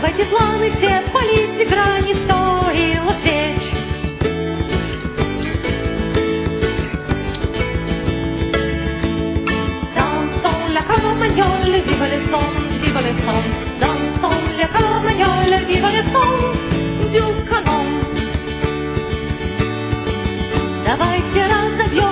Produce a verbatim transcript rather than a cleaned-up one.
Давайте планы все спалить, игра не стоила свеч. Dansons la carmagnole, viva le son, viva le son. Dansons la carmagnole, viva le son du канон. Давайте разобьем